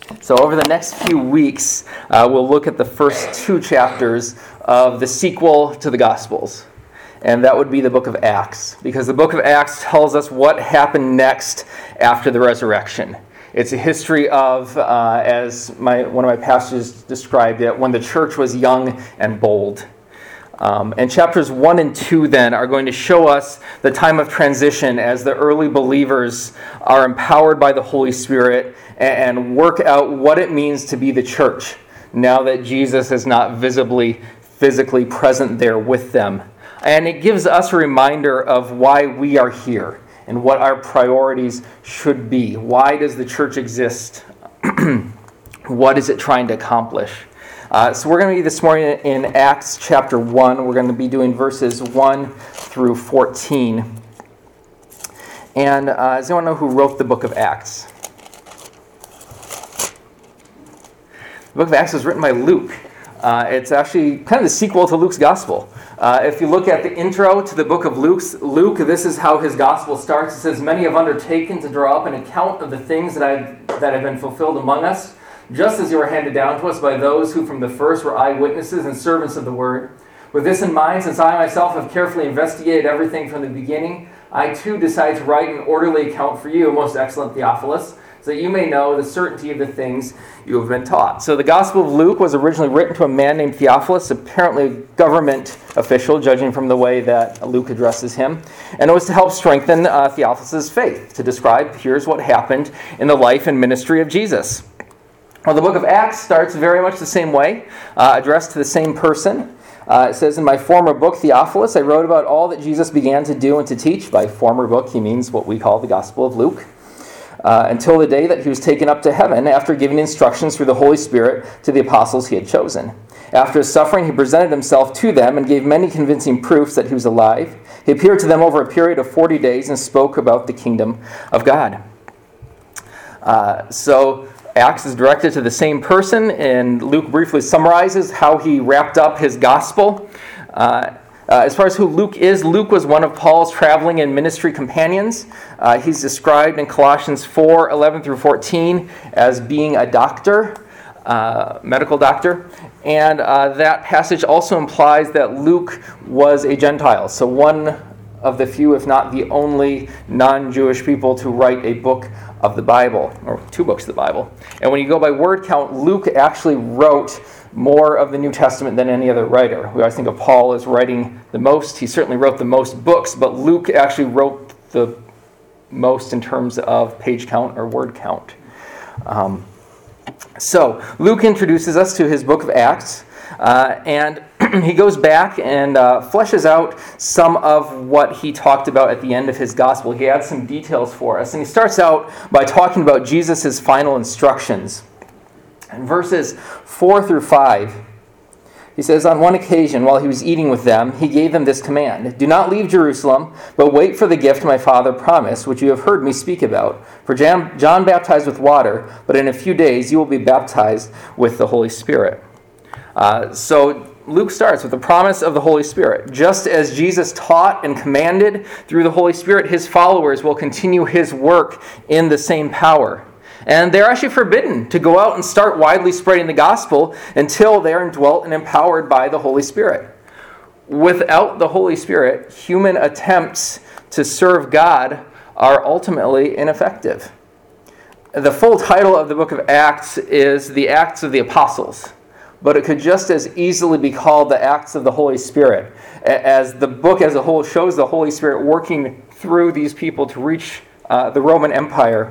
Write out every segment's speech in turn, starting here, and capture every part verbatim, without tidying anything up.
So over the next few weeks, uh, we'll look at the first two chapters of the sequel to the Gospels. And that would be the book of Acts, because the book of Acts tells us what happened next after the resurrection. It's a history of, uh, as my one of my pastors described it, when the church was young and bold. Um, and chapters one and two then are going to show us the time of transition as the early believers are empowered by the Holy Spirit and work out what it means to be the church now that Jesus is not visibly, physically present there with them. And it gives us a reminder of why we are here and what our priorities should be. Why does the church exist? What is it trying to accomplish? Uh, so we're going to be this morning in Acts chapter one. We're going to be doing verses one through fourteen. And uh, does anyone know who wrote the book of Acts? The book of Acts was written by Luke. Uh, it's actually kind of the sequel to Luke's gospel. Uh, if you look at the intro to the book of Luke's, Luke, this is how his gospel starts. It says, "Many have undertaken to draw up an account of the things that, I, that have been fulfilled among us, just as you were handed down to us by those who from the first were eyewitnesses and servants of the word. With this in mind, since I myself have carefully investigated everything from the beginning, I too decide to write an orderly account for you, most excellent Theophilus, so that you may know the certainty of the things you have been taught." So the Gospel of Luke was originally written to a man named Theophilus, apparently a government official, judging from the way that Luke addresses him. And it was to help strengthen uh, Theophilus' faith, to describe, here's what happened in the life and ministry of Jesus. Well, the book of Acts starts very much the same way, uh, addressed to the same person. Uh, it says, "In my former book, Theophilus, I wrote about all that Jesus began to do and to teach." By former book, he means what we call the Gospel of Luke. Uh, until the day that he was taken up to heaven after giving instructions through the Holy Spirit to the apostles he had chosen. After his suffering, he presented himself to them and gave many convincing proofs that he was alive. He appeared to them over a period of forty days and spoke about the kingdom of God. Uh, so... Acts is directed to the same person, and Luke briefly summarizes how he wrapped up his gospel. Uh, uh, as far as who Luke is, Luke was one of Paul's traveling and ministry companions. Uh, he's described in Colossians four, eleven through fourteen as being a doctor, uh, medical doctor. And uh, that passage also implies that Luke was a Gentile, so one of the few, if not the only, non-Jewish people to write a book of the Bible, or two books of the Bible. And when you go by word count, Luke actually wrote more of the New Testament than any other writer. We always think of Paul as writing the most. He certainly wrote the most books, but Luke actually wrote the most in terms of page count or word count. Um, so, Luke introduces us to his book of Acts, uh, and he goes back and uh, fleshes out some of what he talked about at the end of his gospel. He adds some details for us. And he starts out by talking about Jesus' final instructions. In verses four through five, he says, "On one occasion, while he was eating with them, he gave them this command: 'Do not leave Jerusalem, but wait for the gift my Father promised, which you have heard me speak about. For John baptized with water, but in a few days you will be baptized with the Holy Spirit.'" Uh, so Luke starts with the promise of the Holy Spirit. Just as Jesus taught and commanded through the Holy Spirit, his followers will continue his work in the same power. And they're actually forbidden to go out and start widely spreading the gospel until they're indwelt and empowered by the Holy Spirit. Without the Holy Spirit, human attempts to serve God are ultimately ineffective. The full title of the book of Acts is The Acts of the Apostles, but it could just as easily be called the Acts of the Holy Spirit, as the book as a whole shows the Holy Spirit working through these people to reach uh, the Roman Empire.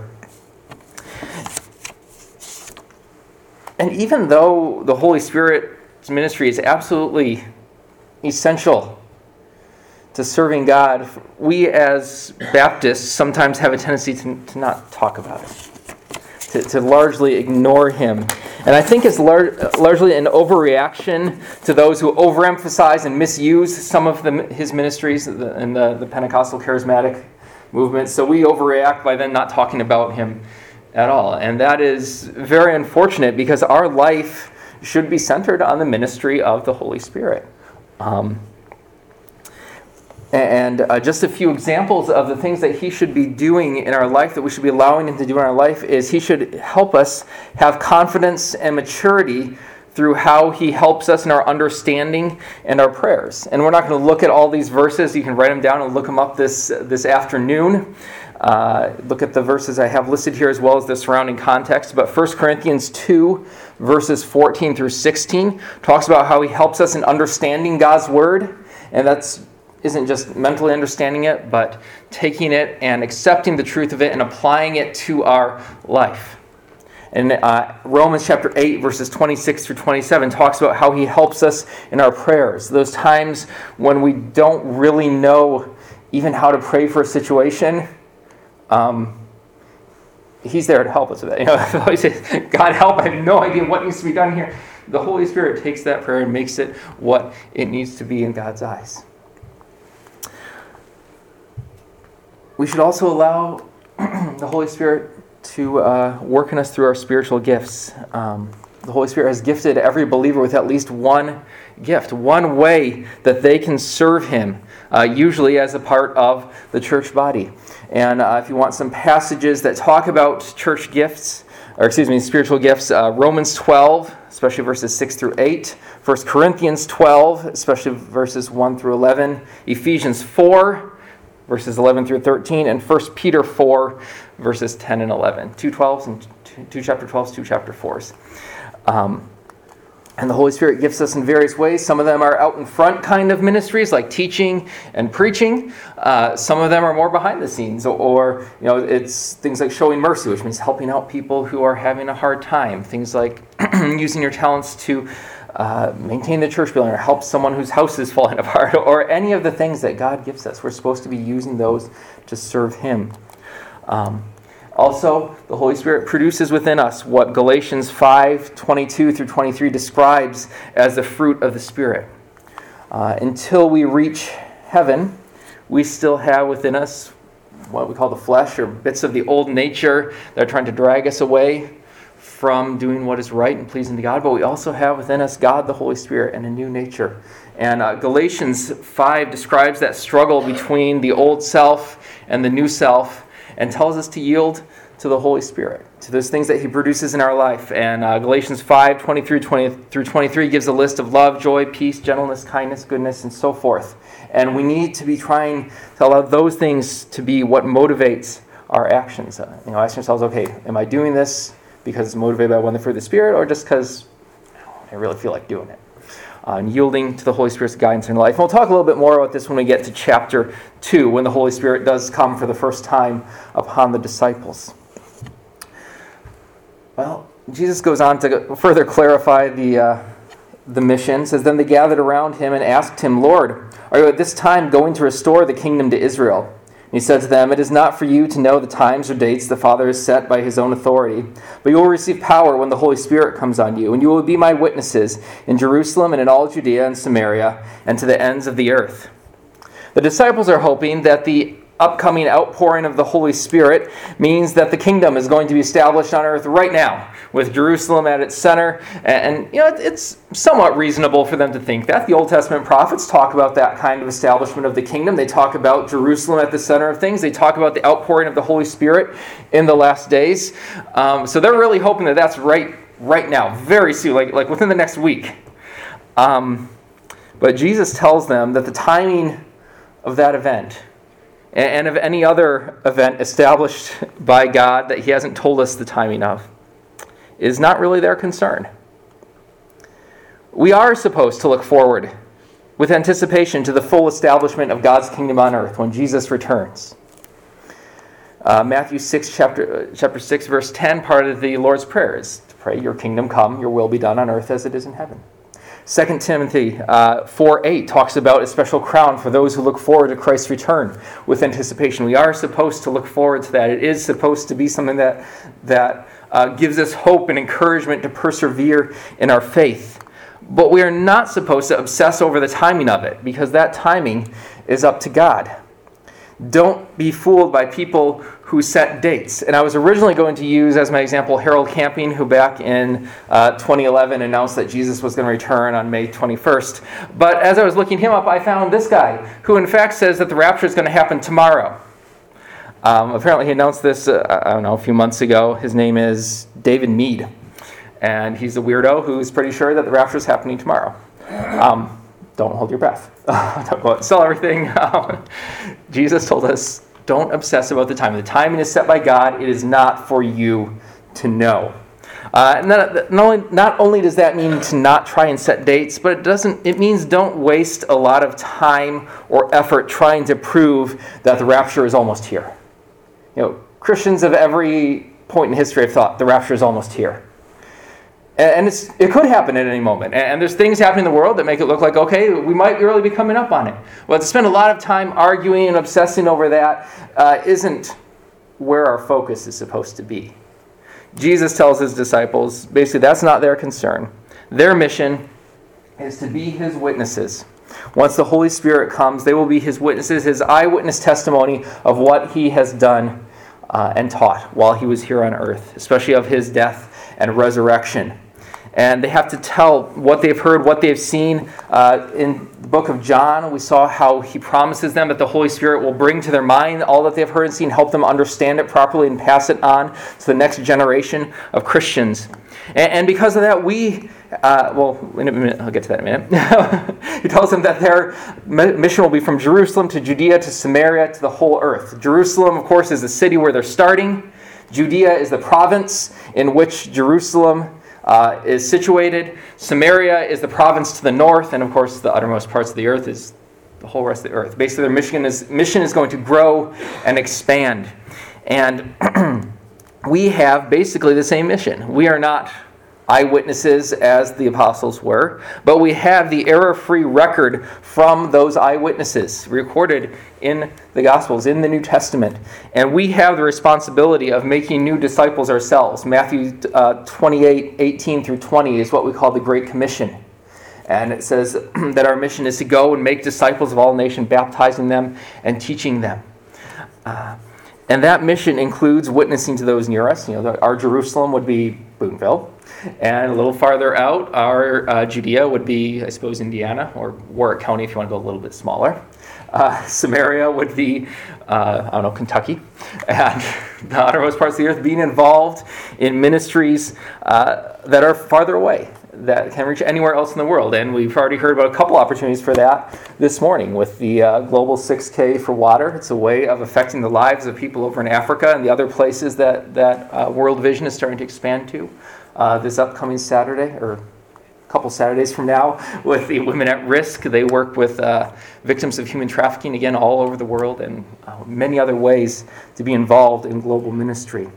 And even though the Holy Spirit's ministry is absolutely essential to serving God, we as Baptists sometimes have a tendency to, to not talk about it, to, to largely ignore him. And I think it's lar- largely an overreaction to those who overemphasize and misuse some of the, his ministries in the, the, the Pentecostal charismatic movement. So we overreact by then not talking about him at all. And that is very unfortunate, because our life should be centered on the ministry of the Holy Spirit. Um, And uh, just a few examples of the things that he should be doing in our life, that we should be allowing him to do in our life, is he should help us have confidence and maturity through how he helps us in our understanding and our prayers. And we're not going to look at all these verses. You can write them down and look them up this, this afternoon. Uh, look at the verses I have listed here as well as the surrounding context. But First Corinthians two, verses fourteen through sixteen, talks about how he helps us in understanding God's word. And that's isn't just mentally understanding it, but taking it and accepting the truth of it and applying it to our life. And uh, Romans chapter eight, verses twenty-six through twenty-seven, talks about how he helps us in our prayers. Those times when we don't really know even how to pray for a situation, um, he's there to help us with that. You know, he says, God help, I have no idea what needs to be done here. The Holy Spirit takes that prayer and makes it what it needs to be in God's eyes. We should also allow the Holy Spirit to uh, work in us through our spiritual gifts. Um, the Holy Spirit has gifted every believer with at least one gift, one way that they can serve him, uh, usually as a part of the church body. And uh, if you want some passages that talk about church gifts, or excuse me, spiritual gifts, uh, Romans twelve, especially verses six through eight, First Corinthians twelve, especially verses one through eleven, Ephesians four, verses eleven through thirteen, and First Peter four, verses ten and eleven. Two twelves and two, two chapter twelves, two chapter fours. Um, and the Holy Spirit gifts us in various ways. Some of them are out in front kind of ministries, like teaching and preaching. Uh, some of them are more behind the scenes, or, or you know, it's things like showing mercy, which means helping out people who are having a hard time. Things like using your talents to Uh, maintain the church building, or help someone whose house is falling apart, or any of the things that God gives us. We're supposed to be using those to serve him. Um, also, the Holy Spirit produces within us what Galatians five, twenty-two through twenty-three describes as the fruit of the Spirit. Uh, until we reach heaven, we still have within us what we call the flesh, or bits of the old nature that are trying to drag us away from doing what is right and pleasing to God, but we also have within us God, the Holy Spirit, and a new nature. And uh, Galatians five describes that struggle between the old self and the new self, and tells us to yield to the Holy Spirit, to those things that he produces in our life. And uh, Galatians five, twenty-three through twenty-three gives a list of love, joy, peace, gentleness, kindness, goodness, and so forth. And we need to be trying to allow those things to be what motivates our actions. Uh, you know, ask yourselves, okay, am I doing this because it's motivated by one the fruit of the Spirit, or just because I really feel like doing it? Uh, and yielding to the Holy Spirit's guidance in life. And we'll talk a little bit more about this when we get to chapter two, when the Holy Spirit does come for the first time upon the disciples. Well, Jesus goes on to further clarify the uh, the mission. It says, then they gathered around him and asked him, Lord, are you at this time going to restore the kingdom to Israel? And he said to them, it is not for you to know the times or dates the Father has set by his own authority, but you will receive power when the Holy Spirit comes on you, and you will be my witnesses in Jerusalem and in all Judea and Samaria and to the ends of the earth. The disciples are hoping that the upcoming outpouring of the Holy Spirit means that the kingdom is going to be established on earth right now, with Jerusalem at its center. And, you know, it's somewhat reasonable for them to think that. The Old Testament prophets talk about that kind of establishment of the kingdom. They talk about Jerusalem at the center of things. They talk about the outpouring of the Holy Spirit in the last days. Um, so they're really hoping that that's right right now, very soon, like, like within the next week. Um, but Jesus tells them that the timing of that event, and of any other event established by God that he hasn't told us the timing of, is not really their concern. We are supposed to look forward with anticipation to the full establishment of God's kingdom on earth when Jesus returns. Uh, Matthew six, chapter, chapter six, verse ten, part of the Lord's Prayer is to pray, your kingdom come, your will be done on earth as it is in heaven. Second Timothy uh, four eight talks about a special crown for those who look forward to Christ's return with anticipation. We are supposed to look forward to that. It is supposed to be something that, that uh, gives us hope and encouragement to persevere in our faith. But we are not supposed to obsess over the timing of it, because that timing is up to God. Don't be fooled by people who set dates. And I was originally going to use as my example Harold Camping, who back in uh, twenty eleven announced that Jesus was going to return on May twenty-first. But as I was looking him up, I found this guy, who in fact says that the rapture is going to happen tomorrow. Um, apparently he announced this, uh, I don't know, a few months ago. His name is David Mead. And he's a weirdo who's pretty sure that the rapture is happening tomorrow. Um, don't hold your breath. Don't go out and sell everything. Jesus told us, don't obsess about the timing. The timing is set by God. It is not for you to know. Uh, and that, not, only, not only does that mean to not try and set dates, but it doesn't. It means don't waste a lot of time or effort trying to prove that the rapture is almost here. You know, Christians of every point in history have thought the rapture is almost here. And it's, it could happen at any moment. And there's things happening in the world that make it look like, okay, we might really be coming up on it. Well, to spend a lot of time arguing and obsessing over that uh, isn't where our focus is supposed to be. Jesus tells his disciples, basically that's not their concern. Their mission is to be his witnesses. Once the Holy Spirit comes, they will be his witnesses, his eyewitness testimony of what he has done uh, and taught while he was here on earth, especially of his death and resurrection. And they have to tell what they've heard, what they've seen. Uh, in the book of John, we saw how he promises them that the Holy Spirit will bring to their mind all that they've heard and seen, help them understand it properly and pass it on to the next generation of Christians. And, and because of that, we, uh, well, in a minute, I'll get to that in a minute. He tells them that their mission will be from Jerusalem to Judea to Samaria to the whole earth. Jerusalem, of course, is the city where they're starting. Judea is the province in which Jerusalem Uh, is situated. Samaria is the province to the north, and of course the uttermost parts of the earth is the whole rest of the earth. Basically their mission is, mission is going to grow and expand. And we have basically the same mission. We are not eyewitnesses as the apostles were, but we have the error-free record from those eyewitnesses recorded in the Gospels, in the New Testament. And we have the responsibility of making new disciples ourselves. Matthew uh, twenty-eight, eighteen through twenty is what we call the Great Commission. And it says that our mission is to go and make disciples of all nations, baptizing them and teaching them. Uh, and that mission includes witnessing to those near us. You know, our Jerusalem would be Boonville. And a little farther out, our uh, Judea would be, I suppose, Indiana, or Warwick County if you want to go a little bit smaller. Uh, Samaria would be, uh, I don't know, Kentucky. And the uttermost parts of the earth, being involved in ministries uh, that are farther away, that can reach anywhere else in the world. And we've already heard about a couple opportunities for that this morning with the uh, Global six K for Water. It's a way of affecting the lives of people over in Africa and the other places that, that uh, World Vision is starting to expand to. Uh, this upcoming Saturday, or a couple Saturdays from now, with the Women at Risk. They work with uh, victims of human trafficking, again, all over the world, and uh, many other ways to be involved in global ministry.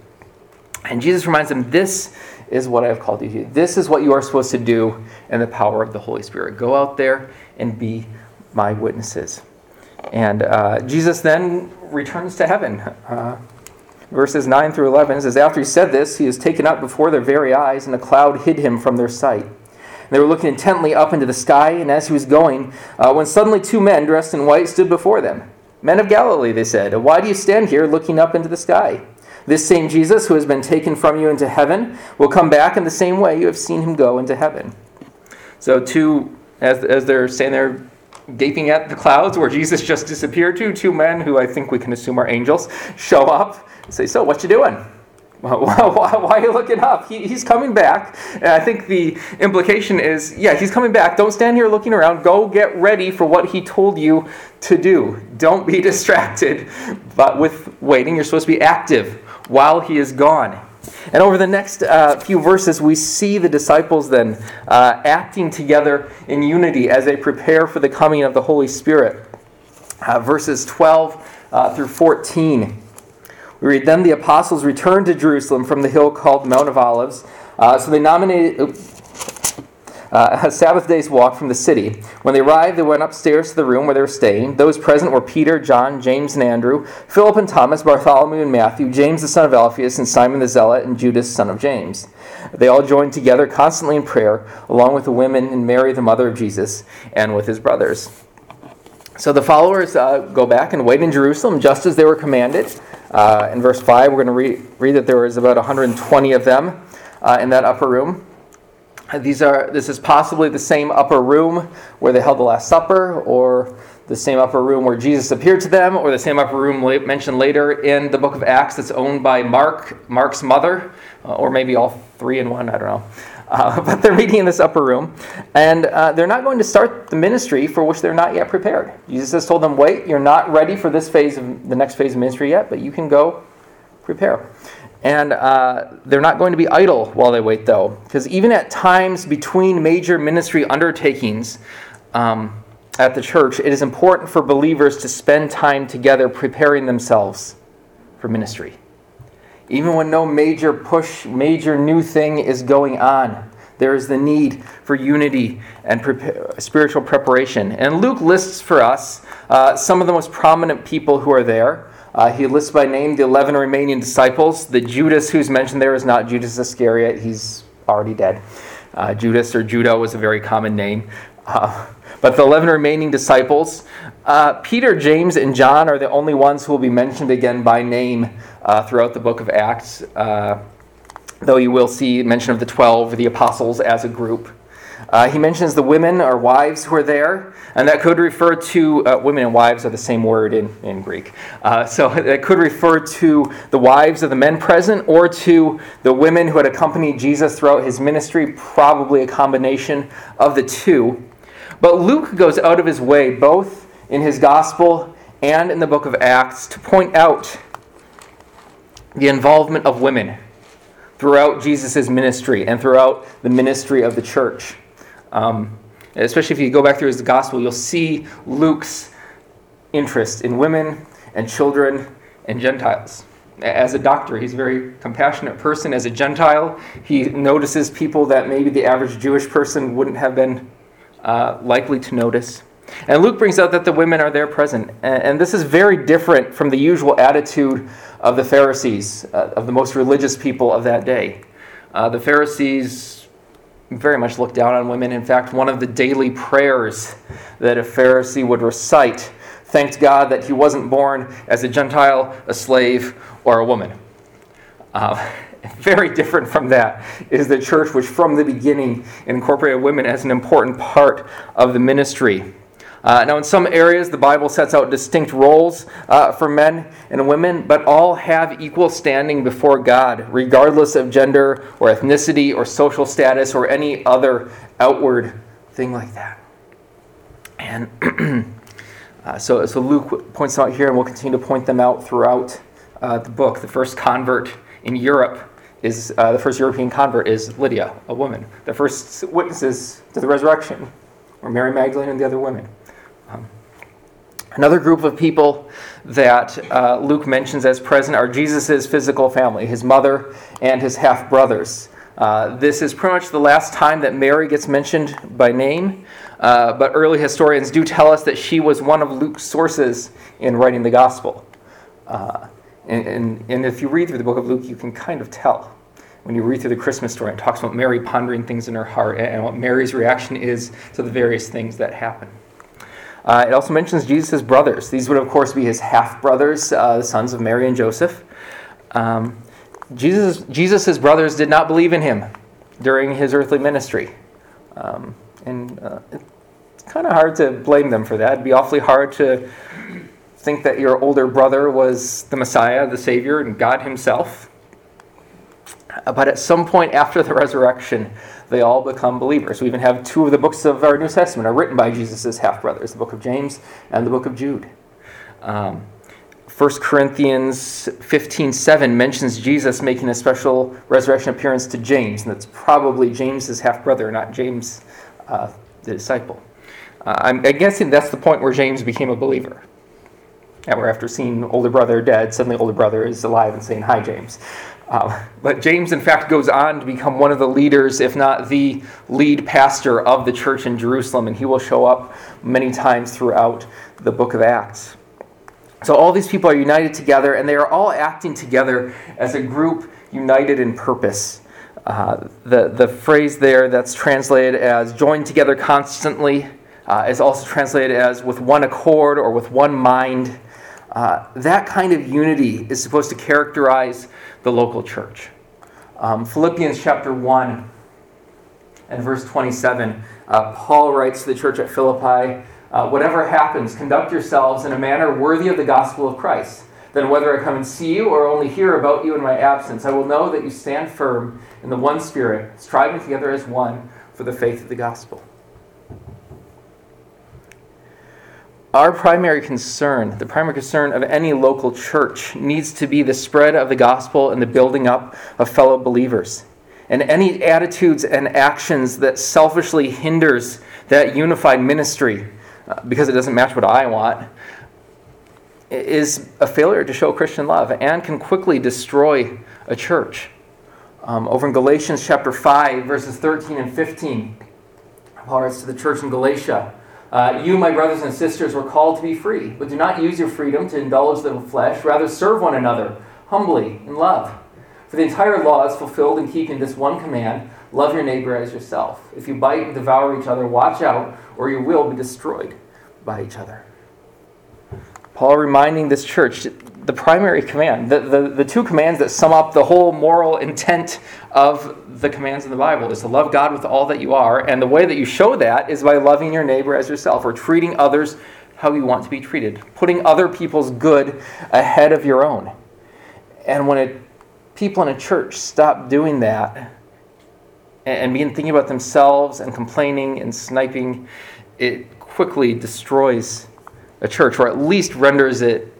And Jesus reminds them, this is what I have called you to do. This is what you are supposed to do in the power of the Holy Spirit. Go out there and be my witnesses. And uh, Jesus then returns to heaven. Uh, Verses nine through eleven says, after he said this, he was taken up before their very eyes, and a cloud hid him from their sight. And they were looking intently up into the sky, and as he was going, uh, when suddenly two men dressed in white stood before them. Men of Galilee, they said, why do you stand here looking up into the sky? This same Jesus who has been taken from you into heaven will come back in the same way you have seen him go into heaven. So two, as, as they're standing there gaping at the clouds where Jesus just disappeared to, two men who I think we can assume are angels, show up and say, so what you doing? Why, why, why are you looking up? He, he's coming back. And I think the implication is, yeah, he's coming back. Don't stand here looking around. Go get ready for what he told you to do. Don't be distracted. But with waiting, you're supposed to be active while he is gone. And over the next uh, few verses, we see the disciples then uh, acting together in unity as they prepare for the coming of the Holy Spirit. Uh, verses twelve uh, through fourteen. We read, then the apostles returned to Jerusalem from the hill called the Mount of Olives. Uh, so they nominated uh, a Sabbath day's walk from the city. When they arrived, they went upstairs to the room where they were staying. Those present were Peter, John, James, and Andrew, Philip and Thomas, Bartholomew and Matthew, James the son of Alphaeus, and Simon the Zealot, and Judas, son of James. They all joined together constantly in prayer, along with the women and Mary, the mother of Jesus, and with his brothers. So the followers uh, go back and wait in Jerusalem just as they were commanded. Uh, in verse five, we're going to read, read that there was about one hundred twenty of them uh, in that upper room. These are. This is possibly the same upper room where they held the Last Supper, or the same upper room where Jesus appeared to them, or the same upper room la- mentioned later in the book of Acts that's owned by Mark, Mark's mother, uh, or maybe all three in one, I don't know. Uh, but they're meeting in this upper room, and uh, they're not going to start the ministry for which they're not yet prepared. Jesus has told them, wait, you're not ready for this phase of the next phase of ministry yet, but you can go prepare. And uh, they're not going to be idle while they wait, though, because even at times between major ministry undertakings um, at the church, it is important for believers to spend time together preparing themselves for ministry. Even when no major push, major new thing is going on, there is the need for unity and pre- spiritual preparation. And Luke lists for us uh, some of the most prominent people who are there. Uh, he lists by name the eleven remaining disciples. The Judas who's mentioned there is not Judas Iscariot. He's already dead. Uh, Judas or Judah was a very common name. Uh, but the eleven remaining disciples, uh, Peter, James, and John are the only ones who will be mentioned again by name uh, throughout the book of Acts, uh, though you will see mention of the twelve, the apostles, as a group. Uh, he mentions the women or wives who are there, and that could refer to, uh, women and wives are the same word in, in Greek. Uh, so that could refer to the wives of the men present or to the women who had accompanied Jesus throughout his ministry, probably a combination of the two. But Luke goes out of his way, both in his gospel and in the book of Acts, to point out the involvement of women throughout Jesus' ministry and throughout the ministry of the church. Um, especially if you go back through his gospel, you'll see Luke's interest in women and children and Gentiles. As a doctor, he's a very compassionate person. As a Gentile, he notices people that maybe the average Jewish person wouldn't have been uh, likely to notice. And Luke brings out that the women are there present. And, and this is very different from the usual attitude of the Pharisees, uh, of the most religious people of that day. Uh, the Pharisees very much looked down on women. In fact, one of the daily prayers that a Pharisee would recite thanked God that he wasn't born as a Gentile, a slave, or a woman. Uh, very different from that is the church, which from the beginning incorporated women as an important part of the ministry. Uh, now, in some areas, the Bible sets out distinct roles uh, for men and women, but all have equal standing before God, regardless of gender or ethnicity or social status or any other outward thing like that. And uh, so, so Luke points them out here, and we'll continue to point them out throughout uh, the book. The first convert in Europe is, uh, the first European convert is Lydia, a woman. The first witnesses to the resurrection were Mary Magdalene and the other women. Um, another group of people that uh, Luke mentions as present are Jesus' physical family, his mother and his half-brothers. Uh, this is pretty much the last time that Mary gets mentioned by name, uh, but early historians do tell us that she was one of Luke's sources in writing the gospel. Uh, and, and, and if you read through the book of Luke, you can kind of tell. When you read through the Christmas story, it talks about Mary pondering things in her heart and what Mary's reaction is to the various things that happen. Uh, it also mentions Jesus' brothers. These would, of course, be his half-brothers, uh, the sons of Mary and Joseph. Um, Jesus' Jesus' brothers did not believe in him during his earthly ministry. Um, and uh, it's kind of hard to blame them for that. It'd be awfully hard to think that your older brother was the Messiah, the Savior, and God himself. But at some point after the resurrection, they all become believers. We even have two of the books of our New Testament are written by Jesus' half-brothers, the book of James and the book of Jude. Um, First Corinthians fifteen seven mentions Jesus making a special resurrection appearance to James, and that's probably James's half-brother, not James, uh, the disciple. Uh, I'm, I'm guessing that's the point where James became a believer. And where after seeing older brother dead, suddenly older brother is alive and saying, "Hi, James." Uh, but James, in fact, goes on to become one of the leaders, if not the lead pastor of the church in Jerusalem, and he will show up many times throughout the book of Acts. So all these people are united together, and they are all acting together as a group united in purpose. Uh, the, the phrase there that's translated as joined together constantly, Uh, it's also translated as with one accord or with one mind. Uh, that kind of unity is supposed to characterize the local church. Um, Philippians chapter one and verse twenty-seven, uh, Paul writes to the church at Philippi, uh, whatever happens, conduct yourselves in a manner worthy of the gospel of Christ. Then whether I come and see you or only hear about you in my absence, I will know that you stand firm in the one Spirit, striving together as one for the faith of the gospel. Our primary concern, the primary concern of any local church, needs to be the spread of the gospel and the building up of fellow believers. And any attitudes and actions that selfishly hinders that unified ministry, uh, because it doesn't match what I want, is a failure to show Christian love and can quickly destroy a church. Um, over in Galatians chapter five, verses thirteen and fifteen, Paul writes to the church in Galatia, Uh, you, my brothers and sisters, were called to be free, but do not use your freedom to indulge the flesh. Rather, serve one another humbly in love. For the entire law is fulfilled in keeping this one command, love your neighbor as yourself. If you bite and devour each other, watch out, or you will be destroyed by each other. Paul reminding this church the primary command, the, the, the two commands that sum up the whole moral intent of the commands in the Bible is to love God with all that you are, and the way that you show that is by loving your neighbor as yourself, or treating others how you want to be treated, putting other people's good ahead of your own. And when it, people in a church stop doing that and begin thinking about themselves and complaining and sniping, it quickly destroys a church, or at least renders it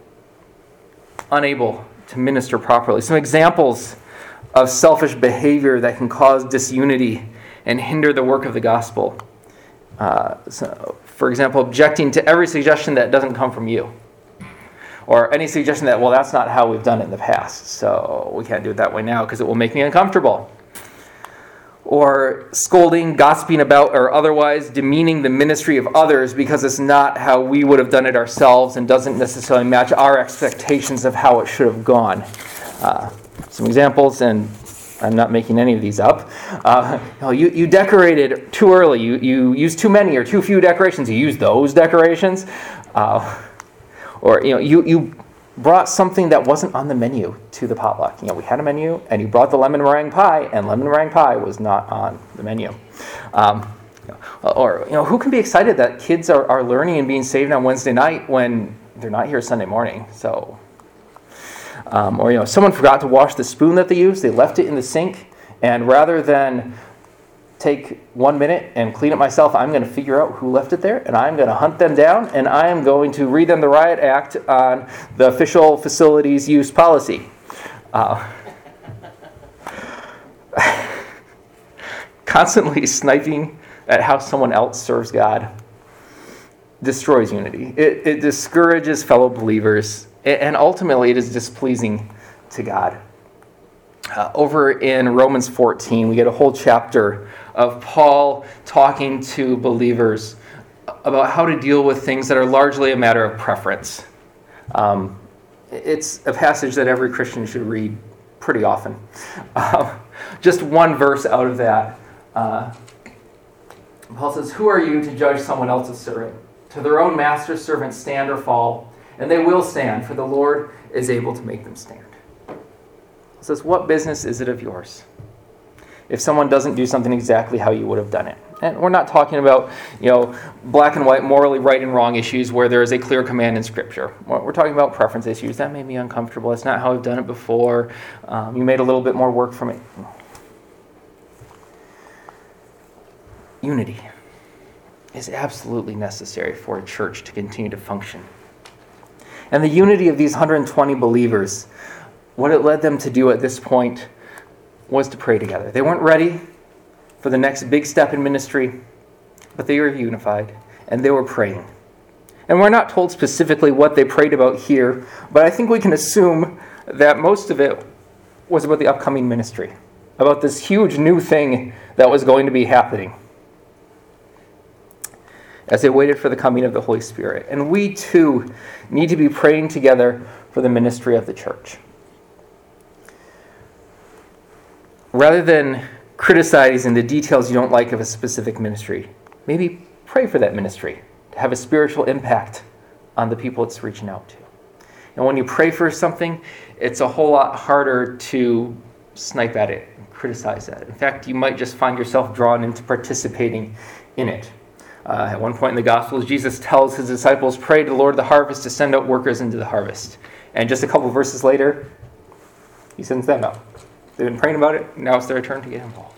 unable to minister properly. Some examples of selfish behavior that can cause disunity and hinder the work of the gospel. Uh, so, for example, objecting to every suggestion that doesn't come from you. Or any suggestion that, well, that's not how we've done it in the past, so we can't do it that way now because it will make me uncomfortable. Or scolding, gossiping about, or otherwise demeaning the ministry of others because it's not how we would have done it ourselves and doesn't necessarily match our expectations of how it should have gone. Uh, some examples, and I'm not making any of these up. Uh, you, know, you, you decorated too early. You, you used too many or too few decorations. You used those decorations. Uh, or you know, you, you brought something that wasn't on the menu to the potluck. You know, we had a menu, and you brought the lemon meringue pie, and lemon meringue pie was not on the menu. Um, or, you know, who can be excited that kids are, are learning and being saved on Wednesday night when they're not here Sunday morning? So, um, or, you know, someone forgot to wash the spoon that they used. They left it in the sink, and rather than take one minute and clean it myself, I'm going to figure out who left it there, and I'm going to hunt them down, and I am going to read them the riot act on the official facilities use policy. Uh, constantly sniping at how someone else serves God destroys unity. It, it discourages fellow believers, and ultimately it is displeasing to God. Uh, over in Romans fourteen, we get a whole chapter of Paul talking to believers about how to deal with things that are largely a matter of preference. Um, it's a passage that every Christian should read pretty often. Uh, just one verse out of that. Uh, Paul says, "Who are you to judge someone else's servant? To their own master's servants stand or fall, and they will stand, for the Lord is able to make them stand." It says, what business is it of yours if someone doesn't do something exactly how you would have done it? And we're not talking about, you know, black and white, morally right and wrong issues where there is a clear command in Scripture. We're talking about preference issues. That made me uncomfortable. That's not how I've done it before. Um, you made a little bit more work from it. Unity is absolutely necessary for a church to continue to function. And the unity of these one hundred twenty believers, what it led them to do at this point was to pray together. They weren't ready for the next big step in ministry, but they were unified, and they were praying. And we're not told specifically what they prayed about here, but I think we can assume that most of it was about the upcoming ministry, about this huge new thing that was going to be happening as they waited for the coming of the Holy Spirit. And we too need to be praying together for the ministry of the church. Rather than criticizing the details you don't like of a specific ministry, maybe pray for that ministry to have a spiritual impact on the people it's reaching out to. And when you pray for something, it's a whole lot harder to snipe at it and criticize that. In fact, you might just find yourself drawn into participating in it. Uh, at one point in the Gospels, Jesus tells his disciples, pray to the Lord of the harvest to send out workers into the harvest. And just a couple verses later, he sends them out. They've been praying about it, now it's their turn to get involved.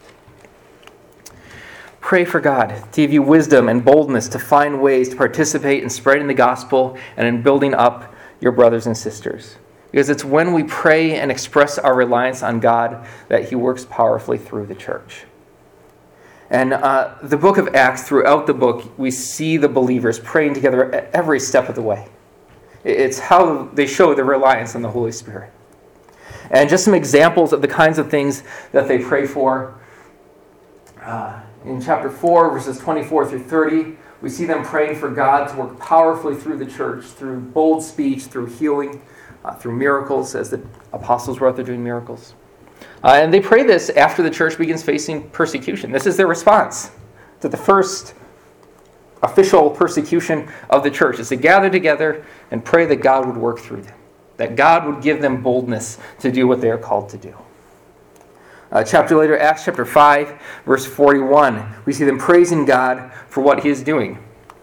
Pray for God to give you wisdom and boldness to find ways to participate in spreading the gospel and in building up your brothers and sisters. Because it's when we pray and express our reliance on God that he works powerfully through the church. And uh, the book of Acts, throughout the book, we see the believers praying together at every step of the way. It's how they show their reliance on the Holy Spirit. And just some examples of the kinds of things that they pray for. Uh, in chapter four, verses twenty-four through thirty, we see them praying for God to work powerfully through the church, through bold speech, through healing, uh, through miracles, as the apostles were out there doing miracles. Uh, and they pray this after the church begins facing persecution. This is their response to the first official persecution of the church, is to gather together and pray that God would work through them, that God would give them boldness to do what they are called to do. Uh, chapter later, Acts chapter five, verse forty-one, we see them praising God for what he is doing.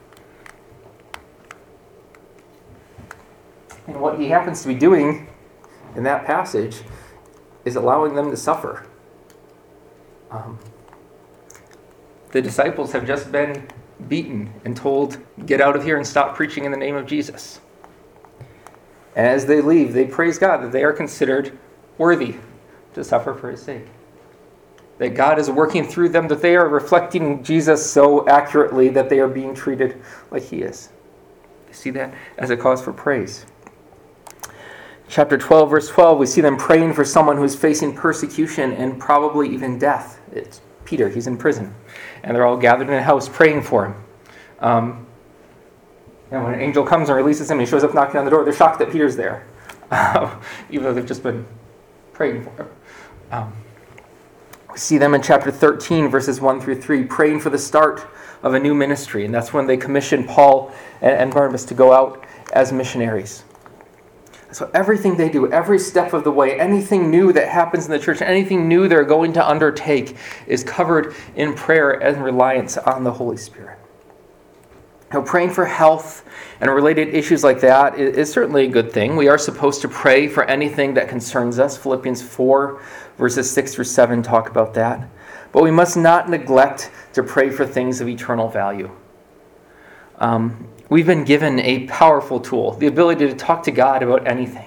And what he happens to be doing in that passage is allowing them to suffer. Um, the disciples have just been beaten and told, get out of here and stop preaching in the name of Jesus. And as they leave, they praise God that they are considered worthy to suffer for his sake. That God is working through them, that they are reflecting Jesus so accurately that they are being treated like he is. You see that as a cause for praise. Chapter twelve, verse twelve, we see them praying for someone who's facing persecution and probably even death. It's Peter, he's in prison. And they're all gathered in a house praying for him. Um, and when an angel comes and releases him and he shows up knocking on the door, they're shocked that Peter's there. Uh, even though they've just been praying for him. Um, we see them in chapter thirteen, verses one through three, praying for the start of a new ministry. And that's when they commission Paul and, and Barnabas to go out as missionaries. So everything they do, every step of the way, anything new that happens in the church, anything new they're going to undertake is covered in prayer and reliance on the Holy Spirit. Now, praying for health and related issues like that is, is certainly a good thing. We are supposed to pray for anything that concerns us. Philippians four, verses six through seven talk about that. But we must not neglect to pray for things of eternal value. Um, We've been given a powerful tool, the ability to talk to God about anything.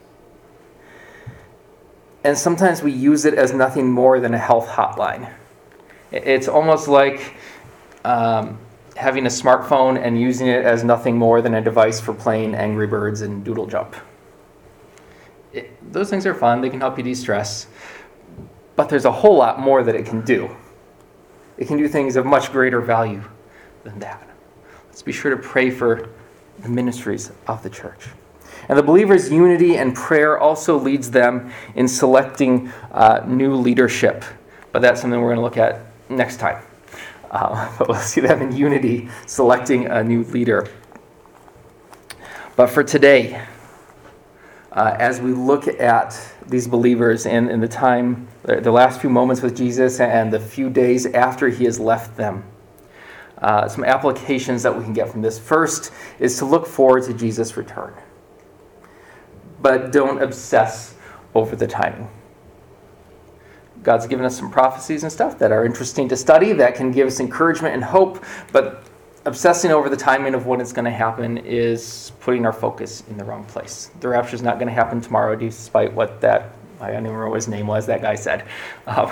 And sometimes we use it as nothing more than a health hotline. It's almost like um, having a smartphone and using it as nothing more than a device for playing Angry Birds and Doodle Jump. It, those things are fun, they can help you de-stress, but there's a whole lot more that it can do. It can do things of much greater value than that. Let's be sure to pray for the ministries of the church. And the believers' unity and prayer also leads them in selecting uh, new leadership. But that's something we're going to look at next time. Uh, but we'll see them in unity selecting a new leader. But for today, uh, as we look at these believers in, in the time, the last few moments with Jesus and the few days after he has left them, Uh, some applications that we can get from this. First is to look forward to Jesus' return. But don't obsess over the timing. God's given us some prophecies and stuff that are interesting to study, that can give us encouragement and hope, but obsessing over the timing of when it's going to happen is putting our focus in the wrong place. The rapture is not going to happen tomorrow, despite what that, I don't even remember what his name was, that guy said. Um,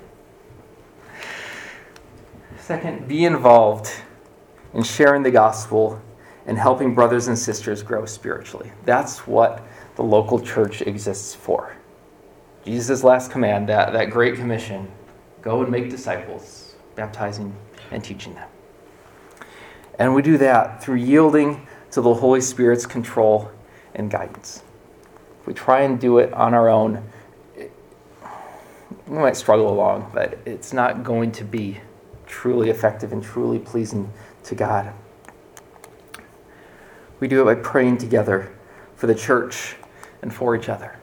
Second, be involved in sharing the gospel and helping brothers and sisters grow spiritually. That's what the local church exists for. Jesus' last command, that, that great commission, go and make disciples, baptizing and teaching them. And we do that through yielding to the Holy Spirit's control and guidance. If we try and do it on our own, it, we might struggle along, but it's not going to be truly effective and truly pleasing to God. We do it by praying together for the church and for each other.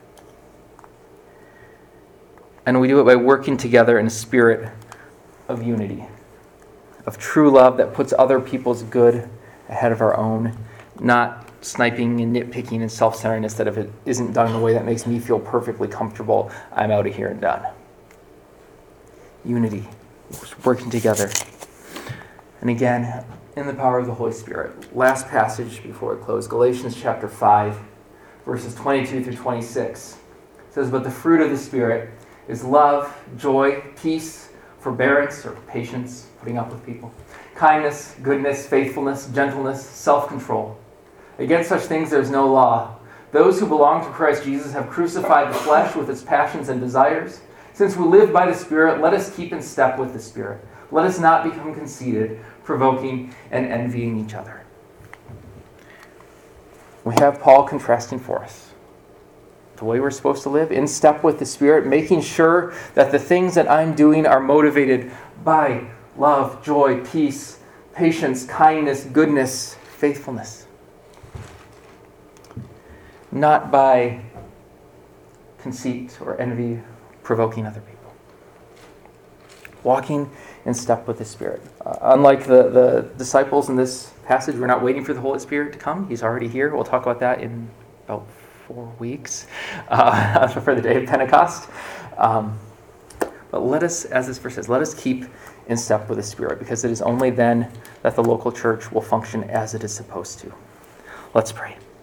And we do it by working together in a spirit of unity, of true love that puts other people's good ahead of our own, not sniping and nitpicking and self-centeredness that if it isn't done in a way that makes me feel perfectly comfortable, I'm out of here and done. Unity, working together. And again, in the power of the Holy Spirit. Last passage before we close, Galatians chapter five, verses twenty-two through twenty-six. It says, "But the fruit of the Spirit is love, joy, peace, forbearance," or patience, putting up with people, "kindness, goodness, faithfulness, gentleness, self-control. Against such things there is no law. Those who belong to Christ Jesus have crucified the flesh with its passions and desires. Since we live by the Spirit, let us keep in step with the Spirit. Let us not become conceited, provoking and envying each other." We have Paul contrasting for us the way we're supposed to live, in step with the Spirit, making sure that the things that I'm doing are motivated by love, joy, peace, patience, kindness, goodness, faithfulness. Not by conceit or envy, provoking other people. Walking in step with the Spirit. Uh, unlike the, the disciples in this passage, we're not waiting for the Holy Spirit to come. He's already here. We'll talk about that in about four weeks uh, for the day of Pentecost. Um, but let us, as this verse says, let us keep in step with the Spirit, because it is only then that the local church will function as it is supposed to. Let's pray.